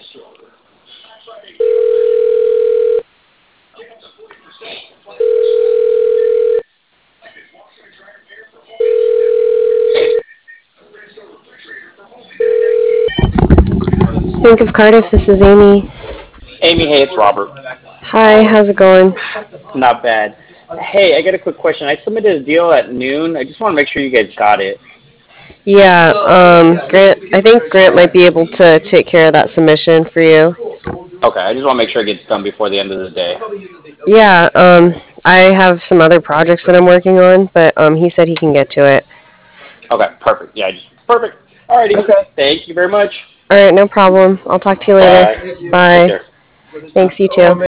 Think of Cardiff. This is Amy. Amy, hey, it's Robert. Hi, how's it going? Not bad. Hey, I got a quick question. I submitted a deal at noon. I just want to make sure you guys got it. Yeah, Grant. I think Grant might be able to take care of that submission for you. Okay, I just want to make sure it gets done before the end of the day. Yeah, I have some other projects that I'm working on, but he said he can get to it. Okay, perfect. Yeah, just perfect. Alrighty. Okay. Thank you very much. All right, no problem. I'll talk to you later. Bye. Take Bye. care. Thanks, you too.